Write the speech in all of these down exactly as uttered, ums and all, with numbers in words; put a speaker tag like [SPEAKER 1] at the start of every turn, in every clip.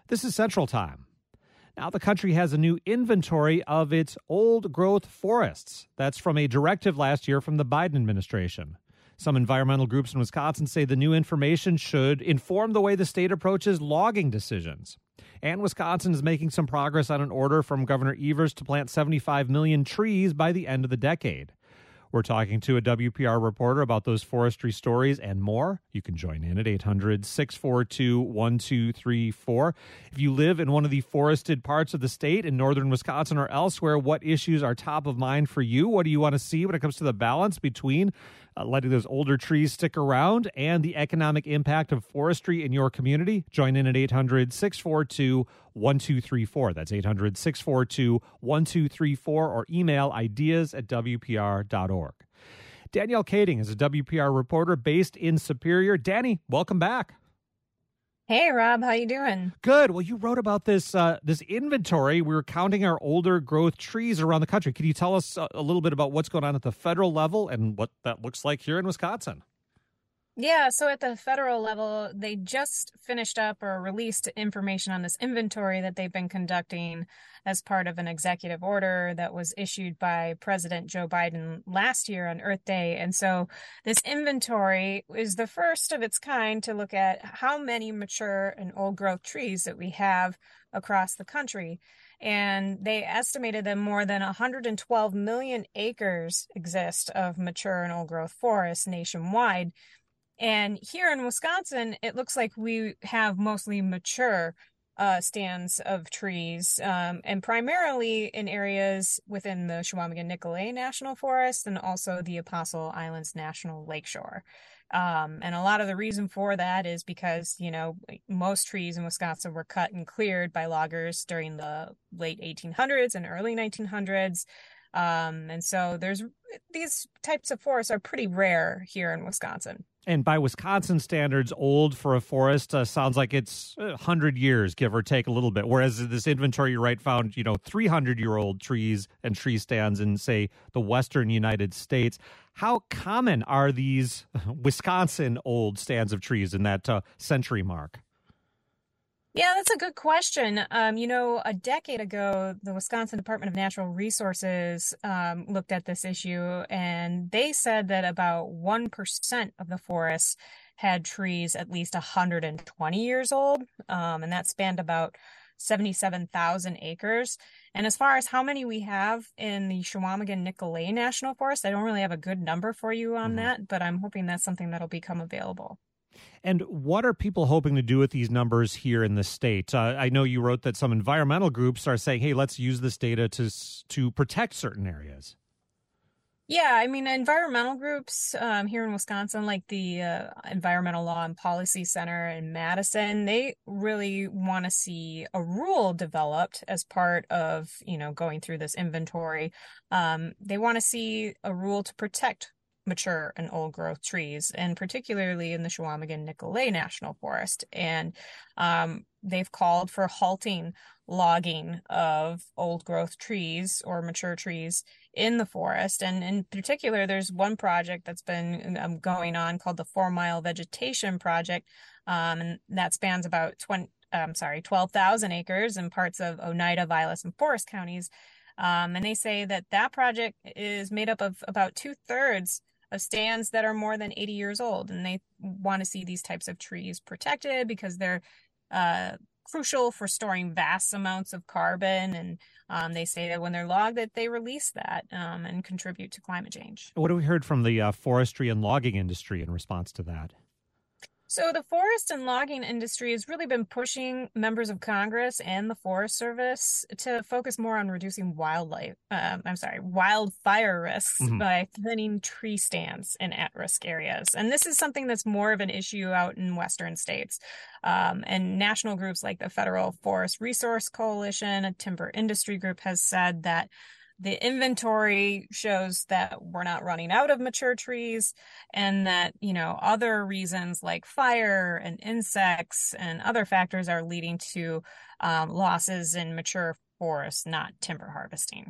[SPEAKER 1] This is Central Time. Now the country has a new inventory of its old-growth forests. That's from a directive last year from the Biden administration. Some environmental groups in Wisconsin say the new information should inform the way the state approaches logging decisions. And Wisconsin is making some progress on an order from Governor Evers to plant seventy-five million trees by the end of the decade. We're talking to a W P R reporter about those forestry stories and more. You can join in at eight hundred, six four two, one two three four. If you live in one of the forested parts of the state in northern Wisconsin or elsewhere, what issues are top of mind for you? What do you want to see when it comes to the balance between uh, letting those older trees stick around and the economic impact of forestry in your community? Join in at eight hundred, six four two, one two three four. That's eight hundred, six four two, one two three four or email ideas at w p r dot org. Danielle Kading is a W P R reporter based in Superior. Danny, welcome back.
[SPEAKER 2] Hey, Rob, how you doing?
[SPEAKER 1] Good. Well, you wrote about this uh, this inventory. We were counting our older growth trees around the country. Can you tell us a, a little bit about what's going on at the federal level and what that looks like here in Wisconsin?
[SPEAKER 2] Yeah, so at the federal level, they just finished up or released information on this inventory that they've been conducting as part of an executive order that was issued by President Joe Biden last year on Earth Day. And so this inventory is the first of its kind to look at how many mature and old growth trees that we have across the country. And they estimated that more than one hundred twelve million acres exist of mature and old growth forests nationwide. And here in Wisconsin, it looks like we have mostly mature uh, stands of trees, um, and primarily in areas within the Chequamegon-Nicolet National Forest and also the Apostle Islands National Lakeshore. Um, and a lot of the reason for that is because, you know, most trees in Wisconsin were cut and cleared by loggers during the late eighteen hundreds and early nineteen hundreds. Um, and so there's these types of forests are pretty rare here in Wisconsin.
[SPEAKER 1] And by Wisconsin standards, old for a forest uh, sounds like it's one hundred years, give or take a little bit. Whereas this inventory you write found, you know, three hundred year old trees and tree stands in, say, the western United States. How common are these Wisconsin old stands of trees in that uh, century mark?
[SPEAKER 2] Yeah, that's a good question. Um, you know, a decade ago, the Wisconsin Department of Natural Resources um, looked at this issue, and they said that about one percent of the forests had trees at least one hundred twenty years old, um, and that spanned about seventy-seven thousand acres. And as far as how many we have in the Chequamegon-Nicolet National Forest, I don't really have a good number for you on mm-hmm. that, but I'm hoping that's something that'll become available.
[SPEAKER 1] And what are people hoping to do with these numbers here in the state? Uh, I know you wrote that some environmental groups are saying, hey, let's use this data to to protect certain areas.
[SPEAKER 2] Yeah, I mean, environmental groups um, here in Wisconsin, like the uh, Environmental Law and Policy Center in Madison, they really want to see a rule developed as part of, you know, going through this inventory. Um, they want to see a rule to protect mature and old growth trees, and particularly in the Chequamegon-Nicolet National Forest. And um, they've called for halting logging of old growth trees or mature trees in the forest. And in particular, there's one project that's been um, going on called the Four Mile Vegetation Project. Um, and that spans about twenty, I'm sorry, twelve thousand acres in parts of Oneida, Vilas, and Forest counties. Um, and they say that that project is made up of about two thirds of stands that are more than eighty years old. And they want to see these types of trees protected because they're uh, crucial for storing vast amounts of carbon. And um, they say that when they're logged, that they release that um, and contribute to climate change.
[SPEAKER 1] What have we heard from the uh, forestry and logging industry in response to that?
[SPEAKER 2] So the forest and logging industry has really been pushing members of Congress and the Forest Service to focus more on reducing wildlife, um, I'm sorry, wildfire risks mm-hmm. by thinning tree stands in at-risk areas. And this is something that's more of an issue out in western states. Um, and national groups like the Federal Forest Resource Coalition, a timber industry group, has said that the inventory shows that we're not running out of mature trees, and that, you know, other reasons like fire and insects and other factors are leading to um, losses in mature forests, not timber harvesting.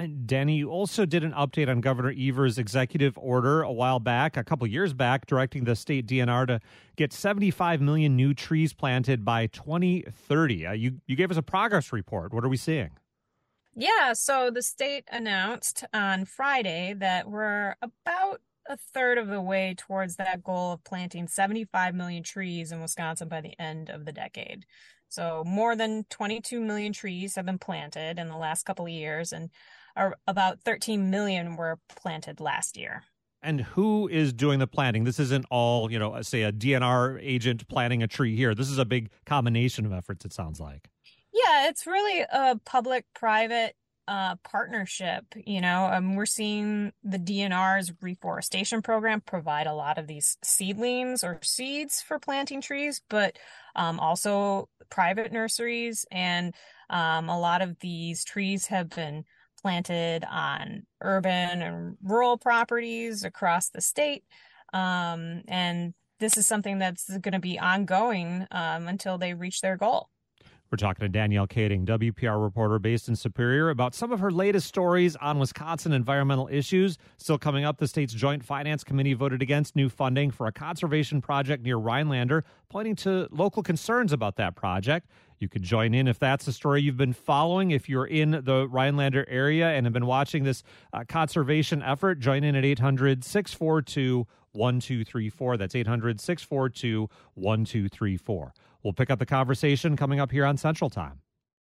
[SPEAKER 1] And Danny, you also did an update on Governor Evers' executive order a while back, a couple years back, directing the state D N R to get seventy-five million new trees planted by twenty thirty. Uh, you, you gave us a progress report. What are we seeing?
[SPEAKER 2] Yeah, so the state announced on Friday that we're about a third of the way towards that goal of planting seventy-five million trees in Wisconsin by the end of the decade. So more than twenty-two million trees have been planted in the last couple of years, and are about thirteen million were planted last year.
[SPEAKER 1] And who is doing the planting? This isn't all, you know, say a D N R agent planting a tree here. This is a big combination of efforts, it sounds like.
[SPEAKER 2] Yeah, it's really a public-private uh, partnership. You know, um, we're seeing the D N R's reforestation program provide a lot of these seedlings or seeds for planting trees, but um, also private nurseries. And um, a lot of these trees have been planted on urban and rural properties across the state. Um, and this is something that's going to be ongoing um, until they reach their goal.
[SPEAKER 1] We're talking to Danielle Kading, W P R reporter based in Superior, about some of her latest stories on Wisconsin environmental issues. Still coming up, the state's Joint Finance Committee voted against new funding for a conservation project near Rhinelander, pointing to local concerns about that project. You could join in if that's the story you've been following. If you're in the Rhinelander area and have been watching this uh, conservation effort, join in at eight hundred, six four two, one two three four. That's eight hundred, six four two, one two three four. We'll pick up the conversation coming up here on Central Time.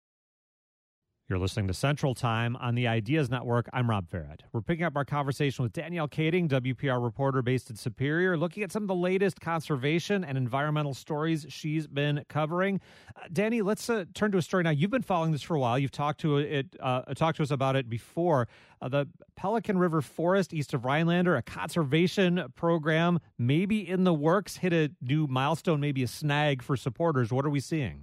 [SPEAKER 1] You're listening to Central Time on the Ideas Network. I'm Rob Farrett. We're picking up our conversation with Danielle Kading, W P R reporter based in Superior, looking at some of the latest conservation and environmental stories she's been covering. Uh, Danny, let's uh, turn to a story now. You've been following this for a while. You've talked to it, uh, talked to us about it before. Uh, the Pelican River Forest east of Rhinelander, a conservation program, maybe in the works, hit a new milestone, maybe a snag for supporters. What are we seeing?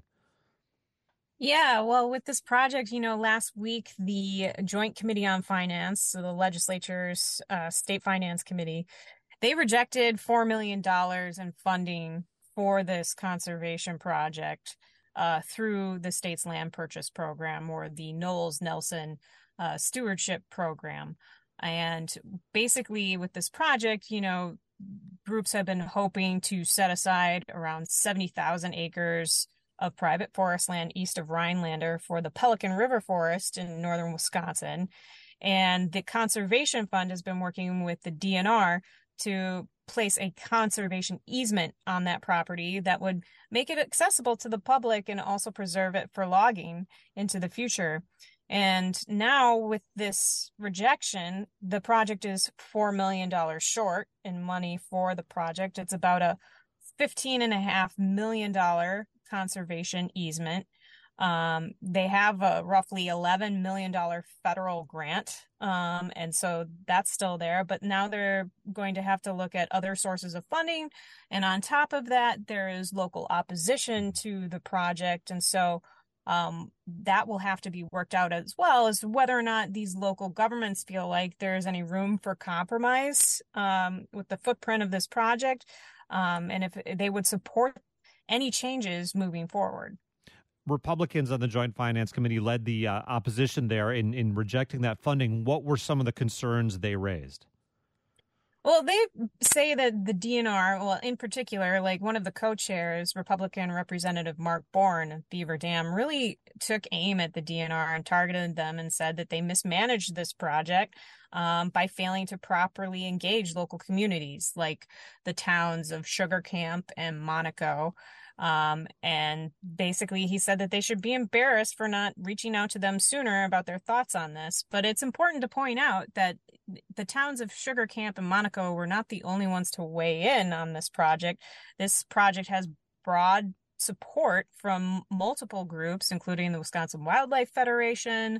[SPEAKER 2] Yeah, well, with this project, you know, last week, the Joint Committee on Finance, so the legislature's uh, State Finance Committee, they rejected four million dollars in funding for this conservation project uh, through the state's land purchase program, or the Knowles-Nelson uh, Stewardship Program. And basically with this project, you know, groups have been hoping to set aside around seventy thousand acres of private forest land east of Rhinelander for the Pelican River Forest in northern Wisconsin. And the Conservation Fund has been working with the D N R to place a conservation easement on that property that would make it accessible to the public and also preserve it for logging into the future. And now with this rejection, the project is four million dollars short in money for the project. It's about a fifteen and a half million dollar conservation easement. Um, they have a roughly eleven million dollars federal grant. Um, and so that's still there, but now they're going to have to look at other sources of funding. And on top of that, there is local opposition to the project. And so um, that will have to be worked out as well, as whether or not these local governments feel like there's any room for compromise um, with the footprint of this project. Um, and if they would support any changes moving forward.
[SPEAKER 1] Republicans on the Joint Finance Committee led the uh, opposition there in, in rejecting that funding. What were some of the concerns they raised?
[SPEAKER 2] Well, they say that the D N R, well, in particular, like one of the co-chairs, Republican Representative Mark Bourne of Beaver Dam, really took aim at the D N R and targeted them and said that they mismanaged this project um, by failing to properly engage local communities like the towns of Sugar Camp and Monaco. Um, and basically he said that they should be embarrassed for not reaching out to them sooner about their thoughts on this. But it's important to point out that the towns of Sugar Camp and Monaco were not the only ones to weigh in on this project. This project has broad support from multiple groups, including the Wisconsin Wildlife Federation,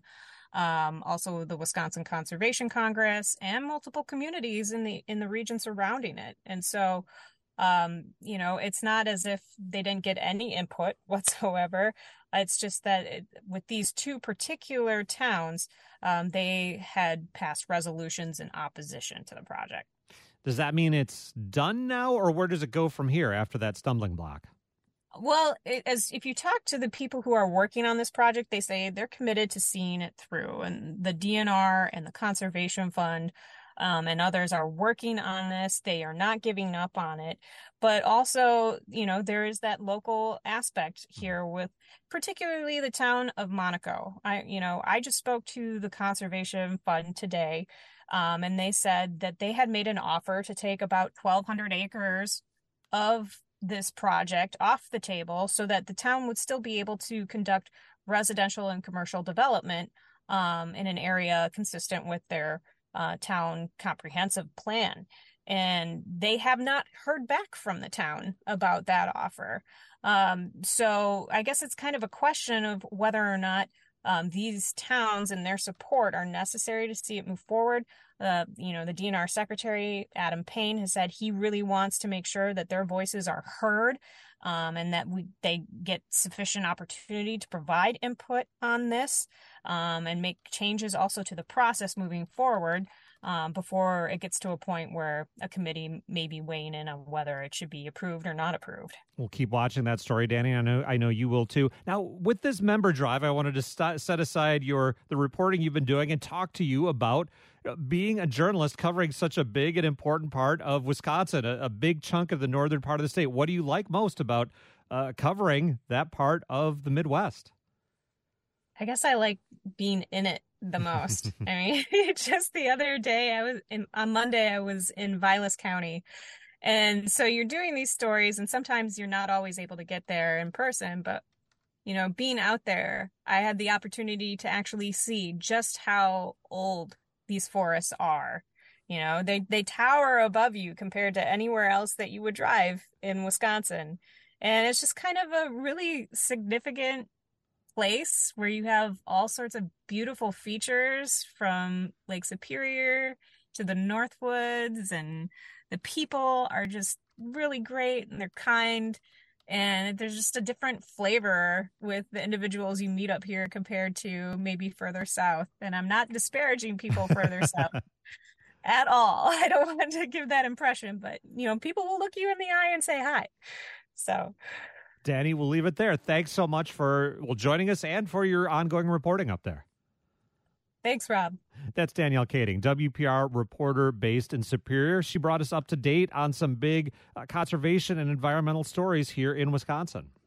[SPEAKER 2] um, also the Wisconsin Conservation Congress, and multiple communities in the in the region surrounding it. And so Um, you know, it's not as if they didn't get any input whatsoever. It's just that it, with these two particular towns, um, they had passed resolutions in opposition to the project.
[SPEAKER 1] Does that mean it's done now, or where does it go from here after that stumbling block?
[SPEAKER 2] Well, it, as if you talk to the people who are working on this project, they say they're committed to seeing it through. And the D N R and the Conservation Fund um, and others are working on this. They are not giving up on it. But also, you know, there is that local aspect here with particularly the town of Monaco. I, you know, I just spoke to the Conservation Fund today, um, and they said that they had made an offer to take about twelve hundred acres of this project off the table so that the town would still be able to conduct residential and commercial development um, in an area consistent with their uh, town comprehensive plan. And they have not heard back from the town about that offer. Um, so I guess it's kind of a question of whether or not um, these towns and their support are necessary to see it move forward. Uh, you know, the D N R Secretary, Adam Payne, has said he really wants to make sure that their voices are heard um, and that we they get sufficient opportunity to provide input on this um, and make changes also to the process moving forward um, before it gets to a point where a committee may be weighing in on whether it should be approved or not approved.
[SPEAKER 1] We'll keep watching that story, Danny. I know I know you will too. Now, with this member drive, I wanted to st- set aside your the reporting you've been doing and talk to you about being a journalist covering such a big and important part of Wisconsin, a, a big chunk of the northern part of the state. What do you like most about uh, covering that part of the Midwest?
[SPEAKER 2] I guess I like being in it the most. I mean, just the other day, I was in, on Monday, I was in Vilas County. And so you're doing these stories, and sometimes you're not always able to get there in person. But, you know, being out there, I had the opportunity to actually see just how old these forests are. You know, they, they tower above you compared to anywhere else that you would drive in Wisconsin. And it's just kind of a really significant place where you have all sorts of beautiful features from Lake Superior to the Northwoods, and the people are just really great and they're kind. And there's just a different flavor with the individuals you meet up here compared to maybe further south. And I'm not disparaging people further south at all. I don't want to give that impression, but, you know, people will look you in the eye and say hi. So,
[SPEAKER 1] Danny, we'll leave it there. Thanks so much for well joining us and for your ongoing reporting up there.
[SPEAKER 2] Thanks, Rob.
[SPEAKER 1] That's Danielle Kading, W P R reporter based in Superior. She brought us up to date on some big uh, conservation and environmental stories here in Wisconsin.